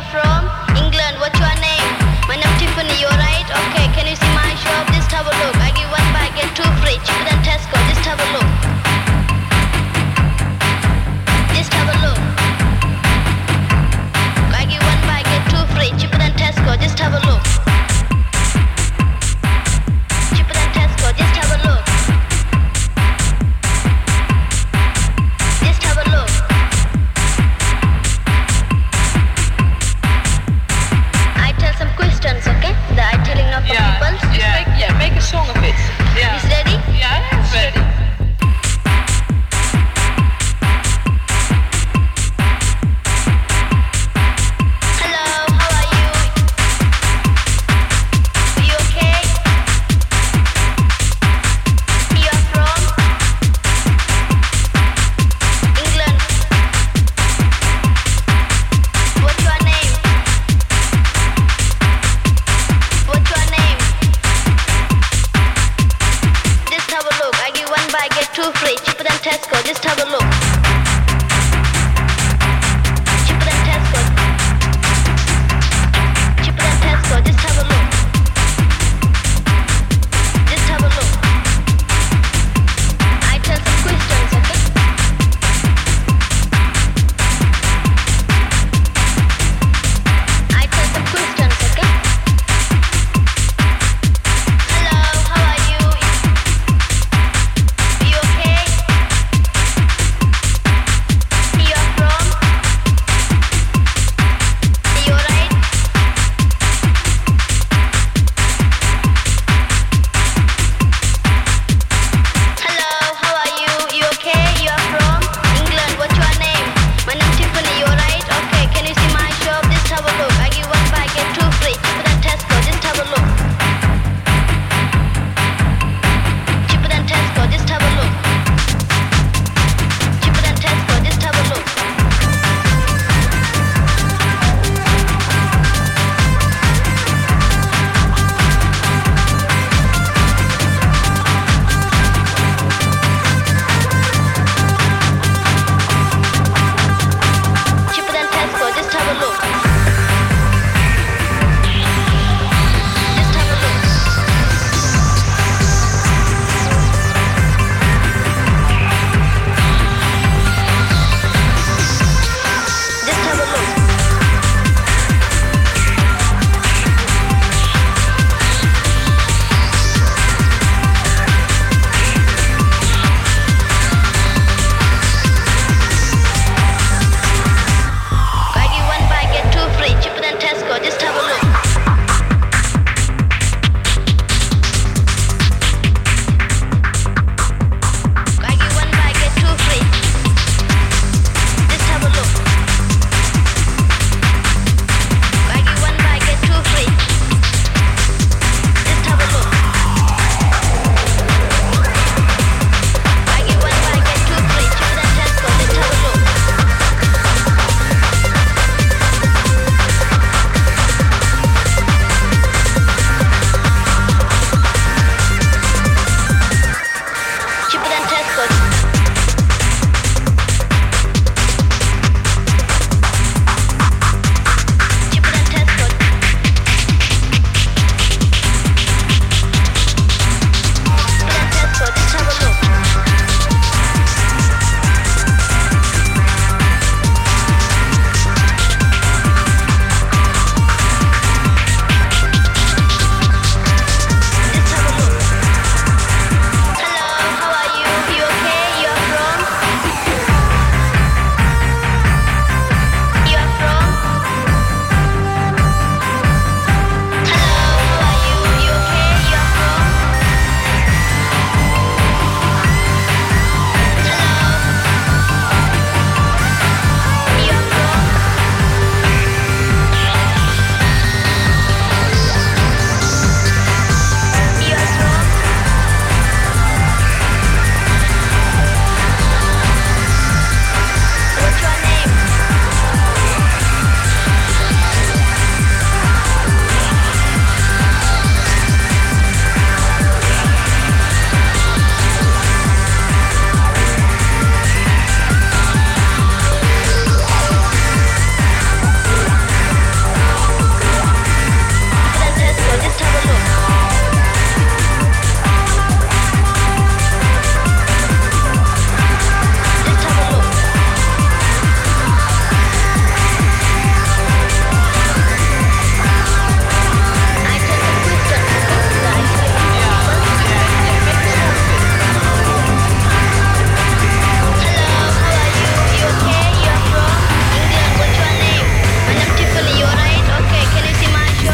from? England, what's your name? My name Tiffany, you alright? Okay, can you see my shop? Just have a look. I give one buy, get two free. Cheaper than Tesco, just have a look. Just have a look. I give one buy, get two free. Cheaper than Tesco, just have a look. Cheaper than Tesco, just have a look. Just have a look.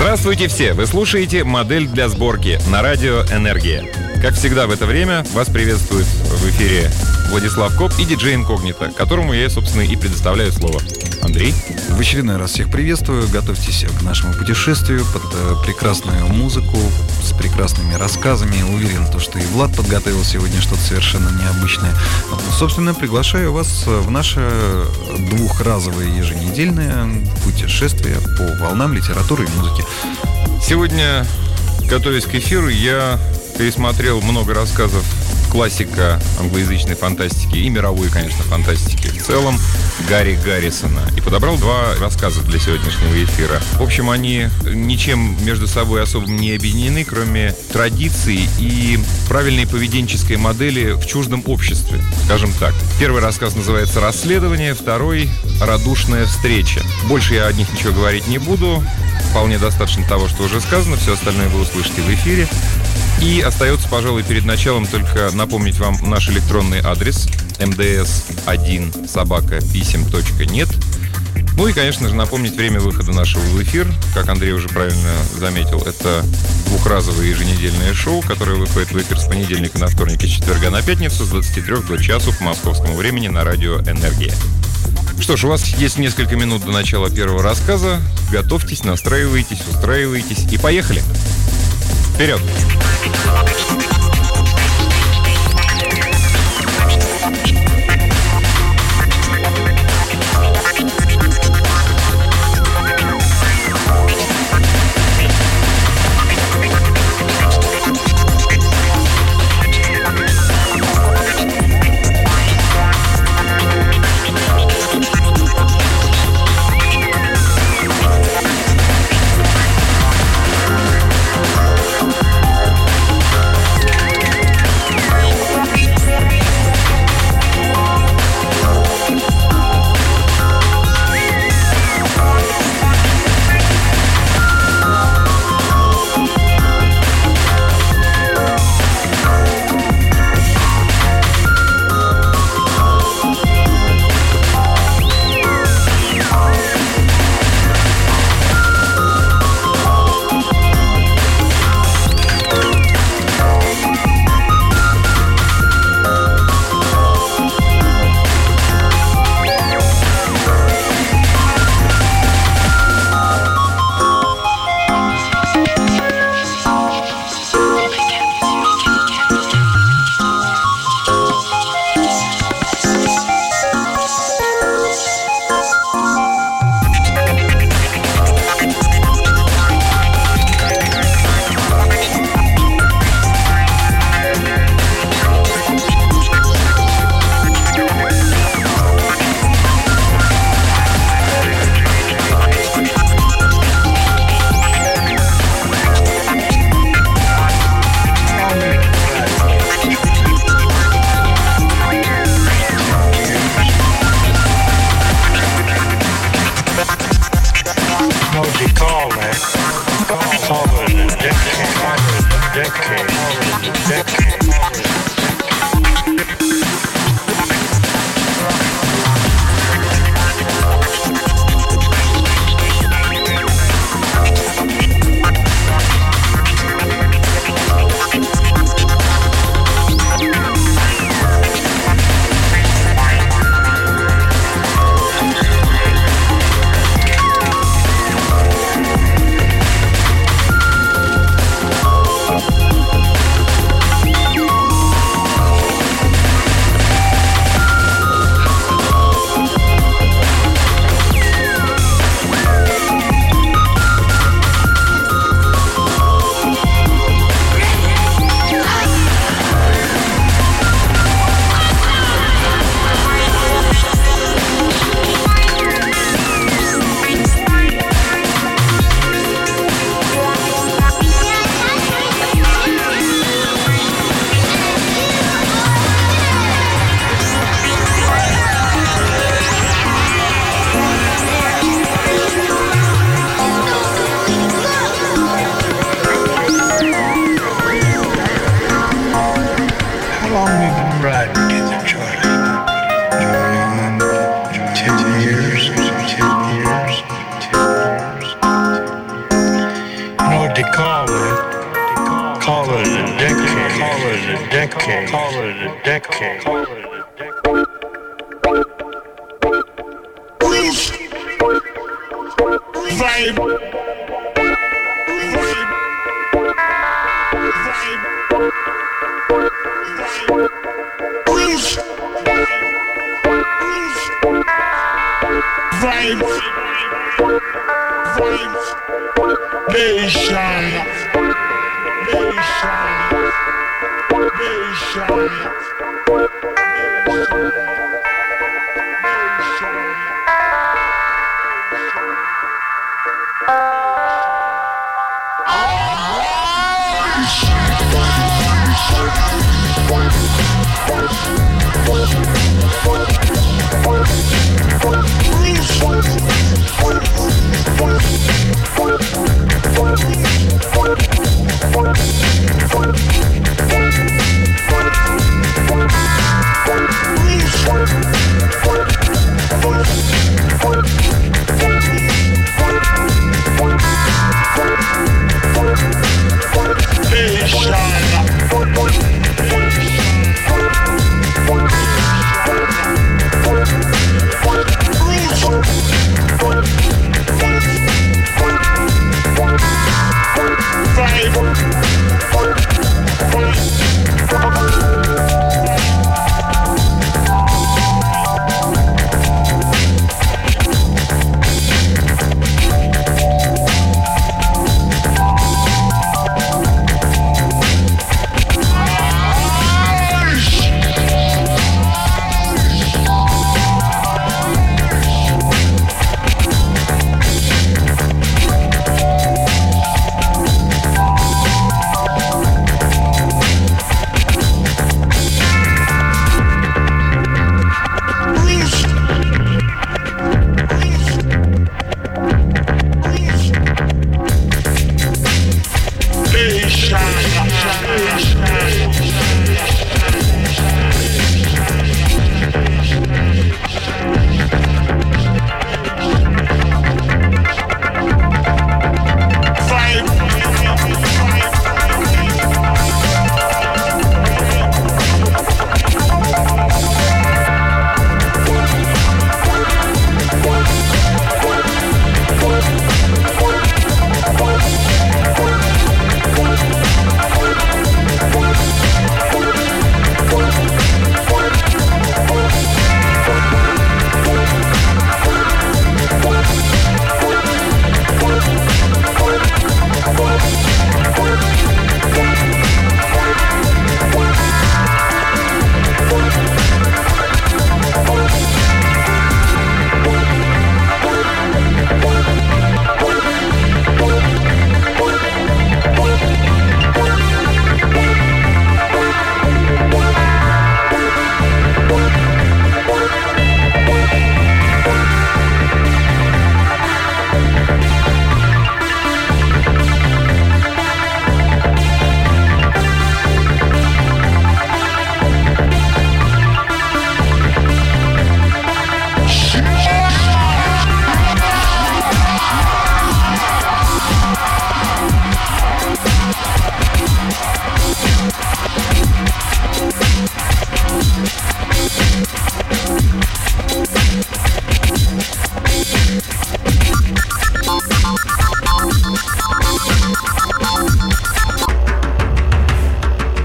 Здравствуйте все! Вы слушаете «Модель для сборки» на радио «Энергия». Как всегда в это время вас приветствует в эфире Владислав Коп и диджей Инкогнито, которому я, собственно, и предоставляю слово. Андрей? В очередной раз всех приветствую. Готовьтесь к нашему путешествию под прекрасную музыку, с прекрасными рассказами. Уверен, что и Влад подготовил сегодня что-то совершенно необычное. Собственно, приглашаю вас в наше двухразовое еженедельное путешествие по волнам литературы и музыки. Сегодня, готовясь к эфиру, я пересмотрел много рассказов классика англоязычной фантастики и мировой, конечно, фантастики в целом Гарри Гаррисона. И подобрал два рассказа для сегодняшнего эфира. В общем, они ничем между собой особо не объединены, кроме традиций и правильной поведенческой модели в чуждом обществе, скажем так. Первый рассказ называется «Расследование», второй «Радушная встреча». Больше я о них ничего говорить не буду. Вполне достаточно того, что уже сказано. Все остальное вы услышите в эфире. И остается, пожалуй, перед началом только напомнить вам наш электронный адрес mds1@pisem.net. Ну и, конечно же, напомнить время выхода нашего в эфир. Как Андрей уже правильно заметил, это двухразовое еженедельное шоу, которое выходит в эфир с понедельника на вторник и с четверга на пятницу с 23 до часу по московскому времени на радио «Энергия». Что ж, у вас есть несколько минут до начала первого рассказа. Готовьтесь, настраивайтесь, устраивайтесь и поехали! Вперед! it a decade. Call it a decade. Call it a decade. Vibe. Nation.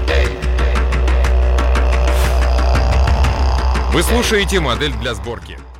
Вы слушаете «Модель для сборки».